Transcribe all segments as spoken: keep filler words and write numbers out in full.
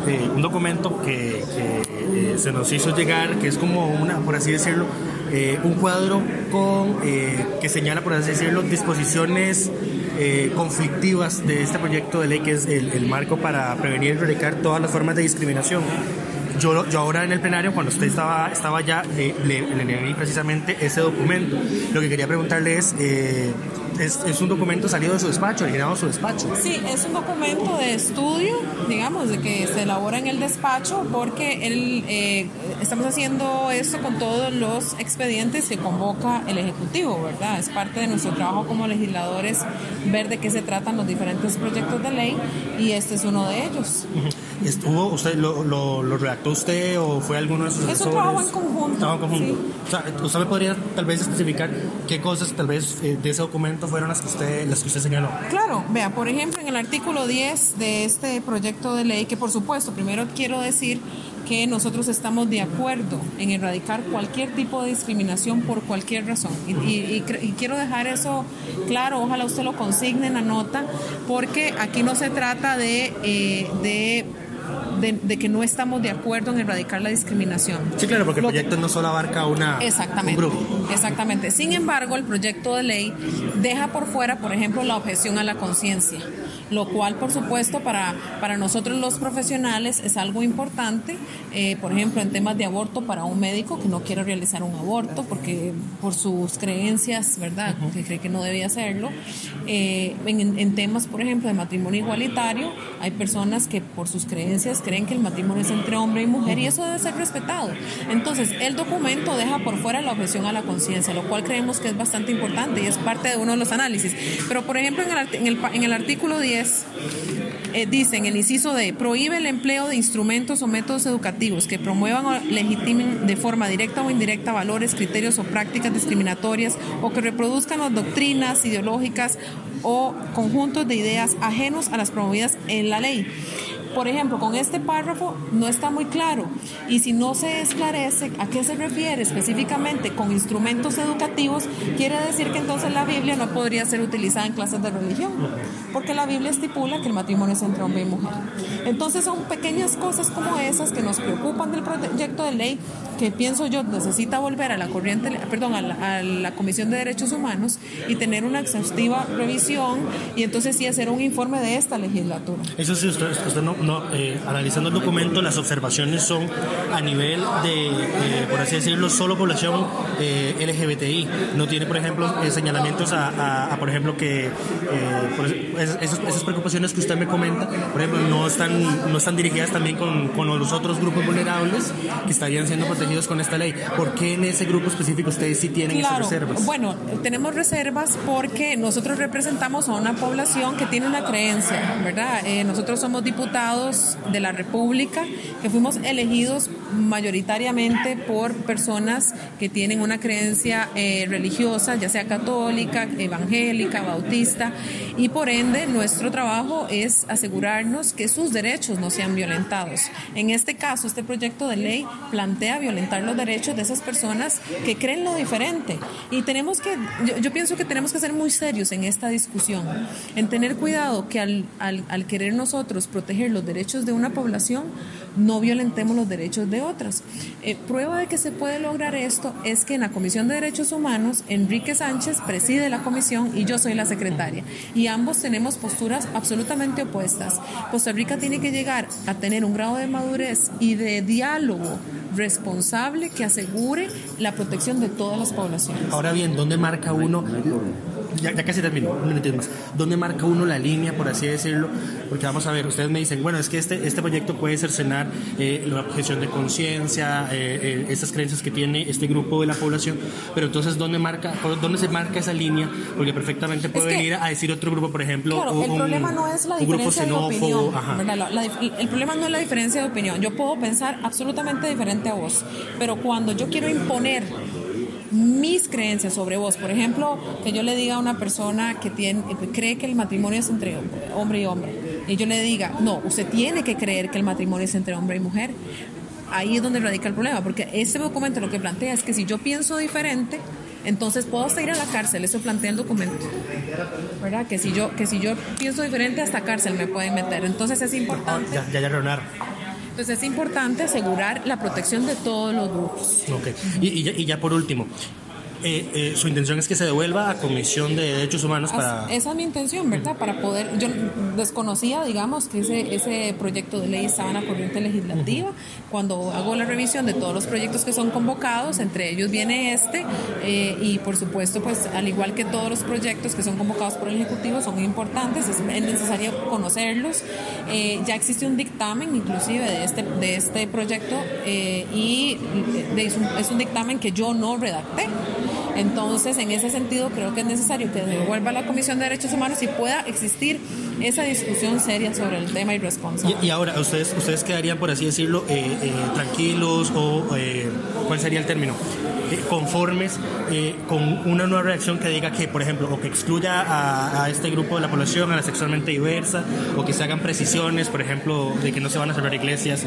eh, un documento que, que eh, se nos hizo llegar, que es como una, por así decirlo, eh, un cuadro con eh, que señala, por así decirlo, disposiciones eh, conflictivas de este proyecto de ley, que es el, el marco para prevenir y erradicar todas las formas de discriminación. Yo, yo ahora en el plenario, cuando usted estaba, estaba allá, eh, le, le leí precisamente ese documento. Lo que quería preguntarle es, eh, es, es un documento salido de su despacho, originado de su despacho. Sí, es un documento de estudio, digamos, de que se elabora en el despacho, porque el, eh, estamos haciendo esto con todos los expedientes que convoca el Ejecutivo, ¿verdad? Es parte de nuestro trabajo como legisladores ver de qué se tratan los diferentes proyectos de ley, y este es uno de ellos. ¿Estuvo, usted lo, lo, lo redactó usted o fue alguno de sus asesores? Es un trabajo en conjunto. Trabajo en conjunto. Sí. O sea, ¿usted me podría tal vez especificar qué cosas tal vez eh, de ese documento fueron las que usted las que usted señaló? Claro, vea, por ejemplo, en el artículo diez de este proyecto de ley, que por supuesto, primero quiero decir que nosotros estamos de acuerdo en erradicar cualquier tipo de discriminación por cualquier razón. Y, y, y, y quiero dejar eso claro, ojalá usted lo consigne en la nota, porque aquí no se trata de... Eh, de De, de que no estamos de acuerdo en erradicar la discriminación. Sí, claro, porque el Lo proyecto que, no solo abarca una, exactamente, un grupo. Exactamente. Sin embargo, el proyecto de ley deja por fuera, por ejemplo, la objeción a la conciencia, lo cual, por supuesto, para, para nosotros los profesionales es algo importante. Eh, por ejemplo, en temas de aborto, para un médico que no quiere realizar un aborto porque por sus creencias, ¿verdad?, uh-huh, que cree que no debía hacerlo. Eh, en, en temas, por ejemplo, de matrimonio igualitario, hay personas que por sus creencias creen que el matrimonio es entre hombre y mujer, y eso debe ser respetado. Entonces, el documento deja por fuera la objeción a la conciencia, lo cual creemos que es bastante importante y es parte de uno de los análisis. Pero, por ejemplo, en el, en el, en el artículo diez, eh, dice en el inciso D, prohíbe el empleo de instrumentos o métodos educativos que promuevan o legitimen de forma directa o indirecta valores, criterios o prácticas discriminatorias, o que reproduzcan las doctrinas ideológicas o conjuntos de ideas ajenos a las promovidas en la ley. Por ejemplo, con este párrafo no está muy claro, y si no se esclarece a qué se refiere específicamente con instrumentos educativos, quiere decir que entonces la Biblia no podría ser utilizada en clases de religión, porque la Biblia estipula que el matrimonio es entre hombre y mujer. Entonces son pequeñas cosas como esas que nos preocupan del proyecto de ley, que pienso yo necesita volver a la corriente, perdón, a la, a la Comisión de Derechos Humanos y tener una exhaustiva revisión, y entonces sí hacer un informe de esta legislatura. Eso sí, usted, usted no, no eh, analizando el documento, las observaciones son a nivel de, eh, por así decirlo, solo población eh, L G B T I. No tiene, por ejemplo, eh, señalamientos a, a, a, por ejemplo, que eh, por esas, esas preocupaciones que usted me comenta, por ejemplo, no están, no están dirigidas también con, con los otros grupos vulnerables que estarían siendo protegidos con esta ley. ¿Por qué en ese grupo específico ustedes sí tienen claro, esas reservas? Bueno, tenemos reservas porque nosotros representamos a una población que tiene una creencia, ¿verdad? Eh, nosotros somos diputados de la República que fuimos elegidos mayoritariamente por personas que tienen una creencia eh, religiosa, ya sea católica, evangélica, bautista, y por ende nuestro trabajo es asegurarnos que sus derechos no sean violentados. En este caso, este proyecto de ley plantea violentar los derechos de esas personas que creen lo diferente, y tenemos que, yo, yo pienso que tenemos que ser muy serios en esta discusión, en tener cuidado que al, al, al querer nosotros proteger los derechos de una población, no violentemos los derechos de otras. Eh, prueba de que se puede lograr esto es que en la Comisión de Derechos Humanos, Enrique Sánchez preside la comisión y yo soy la secretaria, y ambos tenemos posturas absolutamente opuestas. Costa Rica tiene que llegar a tener un grado de madurez y de diálogo responsable que asegure la protección de todas las poblaciones. Ahora bien, ¿dónde marca uno? Ya, ya casi termino, un minutito más. ¿Dónde marca uno la línea, por así decirlo? Porque vamos a ver, ustedes me dicen, bueno, es que este, este proyecto puede cercenar eh, la objeción de conciencia, eh, eh, estas creencias que tiene este grupo de la población, pero entonces, ¿dónde marca, ¿dónde se marca esa línea? Porque perfectamente puede es que, venir a decir otro grupo, por ejemplo, claro, un, el problema no es la diferencia de opinión, la, la, el problema no es la diferencia de opinión. Yo puedo pensar absolutamente diferente a vos, pero cuando yo quiero imponer mis creencias sobre vos, por ejemplo, que yo le diga a una persona que tiene, que cree que el matrimonio es entre hombre y hombre, y yo le diga, no, usted tiene que creer que el matrimonio es entre hombre y mujer, ahí es donde radica el problema, porque este documento lo que plantea es que si yo pienso diferente, entonces puedo hasta ir a la cárcel. Eso plantea el documento, ¿verdad? Que si yo, que si yo pienso diferente, hasta cárcel me pueden meter. Entonces es importante. Ya, ya, ya, Leonardo. Entonces es importante asegurar la protección de todos los grupos. Okay. Y, y, ya, y ya por último, Eh, eh, su intención es que se devuelva a Comisión de Derechos Humanos para... Esa es mi intención, ¿verdad? Para poder... Yo desconocía, digamos, que ese, ese proyecto de ley estaba en la corriente legislativa. Uh-huh. Cuando hago la revisión de todos los proyectos que son convocados, entre ellos viene este, eh, y por supuesto, pues al igual que todos los proyectos que son convocados por el Ejecutivo, son importantes, es necesario conocerlos. Eh, ya existe un dictamen, inclusive, de este, de este proyecto, eh, y de, es, un, es un dictamen que yo no redacté. Entonces, en ese sentido, creo que es necesario que devuelva a la Comisión de Derechos Humanos y pueda existir esa discusión seria sobre el tema y responsable. Y, y ahora, ¿ustedes ustedes quedarían, por así decirlo, eh, eh, tranquilos o, eh, ¿cuál sería el término? Eh, conformes eh, con una nueva reacción que diga que, por ejemplo, o que excluya a, a este grupo de la población, a la sexualmente diversa, o que se hagan precisiones, por ejemplo, de que no se van a cerrar iglesias?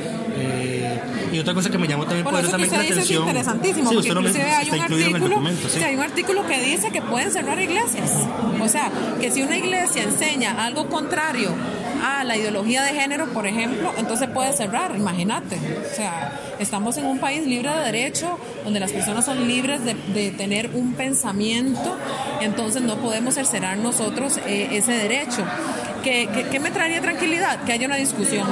Eh, y otra cosa que me llamó también bueno, poderosamente la atención... Es interesantísimo, sí, porque inclusive hay un, artículo, documento, sí. sí, hay un artículo que dice que pueden cerrar iglesias. O sea, que si una iglesia enseña algo contrario a la ideología de género, por ejemplo, entonces puede cerrar, imagínate. O sea, estamos en un país libre de derecho, donde las personas son libres de, de tener un pensamiento, entonces no podemos cercenar nosotros eh, ese derecho. ¿Qué, qué, ¿Qué me traería tranquilidad? Que haya una discusión.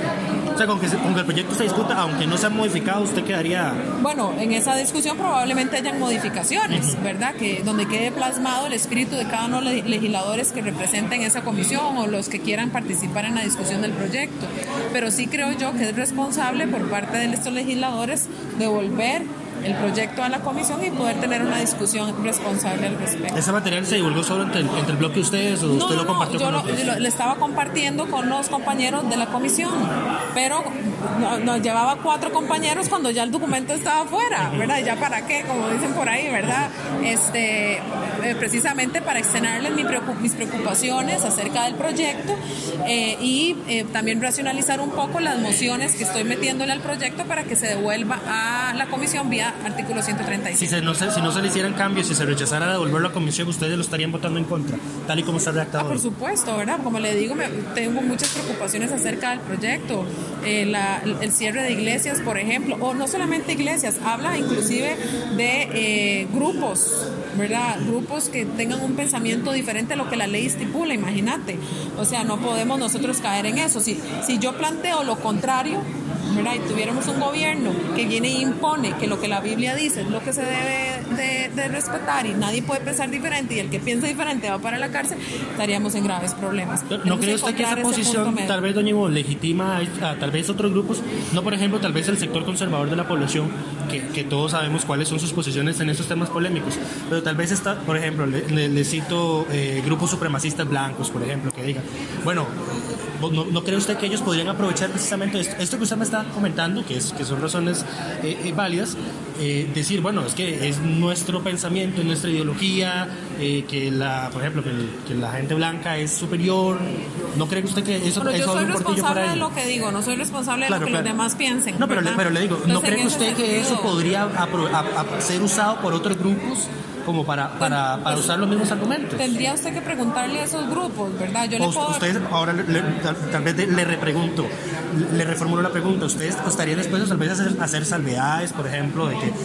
O sea, con que, con que el proyecto se discuta, aunque no sea modificado, usted quedaría... Bueno, en esa discusión probablemente hayan modificaciones, uh-huh. ¿verdad? Que donde quede plasmado el espíritu de cada uno de los legisladores que representen esa comisión o los que quieran participar en la discusión del proyecto. Pero sí creo yo que es responsable por parte de estos legisladores devolver el proyecto a la comisión y poder tener una discusión responsable al respecto. ¿Ese material se divulgó solo entre el, entre el bloque de ustedes o no, usted no, lo compartió yo con lo, los lo, lo estaba compartiendo con los compañeros de la comisión, pero nos no, llevaba cuatro compañeros cuando ya el documento estaba afuera, ¿verdad? ¿Ya para qué? Como dicen por ahí, ¿verdad? Este, eh, precisamente para externarles mi preocup- mis preocupaciones acerca del proyecto eh, y eh, también racionalizar un poco las mociones que estoy metiéndole al proyecto para que se devuelva a la comisión vía artículo ciento treinta y cinco. Si, se, no se, si no se le hicieran cambios, si se rechazara devolverlo a la comisión, ustedes lo estarían votando en contra, tal y como está redactado. Ah, por supuesto, ¿verdad? Como le digo, me, tengo muchas preocupaciones acerca del proyecto. Eh, la, el cierre de iglesias, por ejemplo, o no solamente iglesias, habla inclusive de eh, grupos, ¿verdad? Grupos que tengan un pensamiento diferente a lo que la ley estipula, imagínate. O sea, no podemos nosotros caer en eso. Si, si yo planteo lo contrario, ¿verdad? Y tuviéramos un gobierno que viene e impone que lo que la Biblia dice es lo que se debe de, de respetar y nadie puede pensar diferente y el que piensa diferente va para la cárcel, estaríamos en graves problemas. ¿No, ¿no cree usted que esa posición tal vez, doña Ivo, legitima a, a tal vez otros grupos? No, por ejemplo, tal vez el sector conservador de la población, que, que todos sabemos cuáles son sus posiciones en estos temas polémicos, pero tal vez está, por ejemplo, le, le, le cito eh, grupos supremacistas blancos, por ejemplo, que digan, bueno, ¿no, no cree usted que ellos podrían aprovechar precisamente esto, esto que usted me está comentando, que, es, que son razones eh, eh, válidas, eh, decir, bueno, es que es nuestro pensamiento, es nuestra ideología, eh, que la, por ejemplo, que, el, que la gente blanca es superior? ¿No cree usted que eso, bueno, eso yo soy un portillo por ahí? responsable de lo que digo, no soy responsable de claro, lo que claro. los demás piensen. No, pero le, pero le digo, ¿no Entonces, cree usted que sentido, eso podría apro, a, a ser usado por otros grupos como para, para, para usar los mismos argumentos? Tendría usted que preguntarle a esos grupos, ¿verdad? Yo le puedo... Ustedes, ahora le, le, tal, tal vez le repregunto, le reformulo la pregunta. ¿Ustedes estarían dispuestos tal vez a hacer, a hacer salvedades, por ejemplo, de que eh,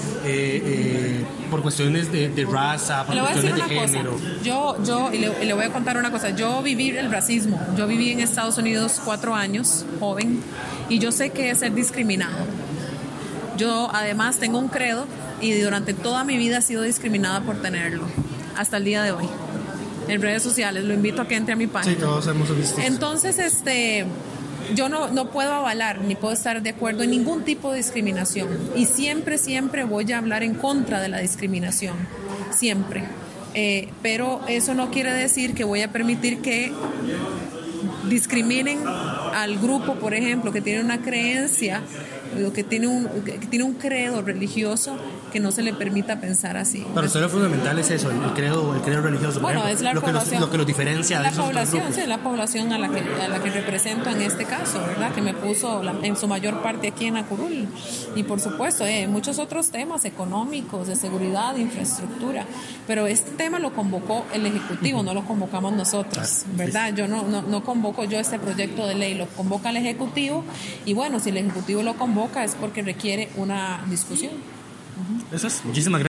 eh, por cuestiones de, de raza, por le voy cuestiones a decir de una género? Cosa. Yo, yo y le, y le voy a contar una cosa. Yo viví el racismo. Yo viví en Estados Unidos cuatro años, joven, y yo sé qué es ser discriminado. Yo además tengo un credo y durante toda mi vida he sido discriminada por tenerlo, hasta el día de hoy. En redes sociales, lo invito a que entre a mi página. Sí, todos hemos visto. Entonces, este, yo no, no puedo avalar ni puedo estar de acuerdo en ningún tipo de discriminación. Y siempre, siempre voy a hablar en contra de la discriminación. Siempre. Eh, pero eso no quiere decir que voy a permitir que discriminen al grupo, por ejemplo, que tiene una creencia, que tiene un, que tiene un credo religioso, que no se le permita pensar así. Para usted lo fundamental es eso, el credo, el credo religioso. Bueno, por ejemplo, es la lo que, los, lo que los diferencia la de esos población, grupos. sí, la población a la que a la que represento en este caso, ¿verdad? Que me puso la, en su mayor parte aquí en Acurul. Y por supuesto, eh, muchos otros temas económicos, de seguridad, de infraestructura. Pero este tema lo convocó el Ejecutivo, uh-huh. no lo convocamos nosotros, ¿verdad? Yo no, no, no convoco convoco yo este proyecto de ley, lo convoca el Ejecutivo y bueno, si el Ejecutivo lo convoca es porque requiere una discusión. Eso es, muchísimas gracias.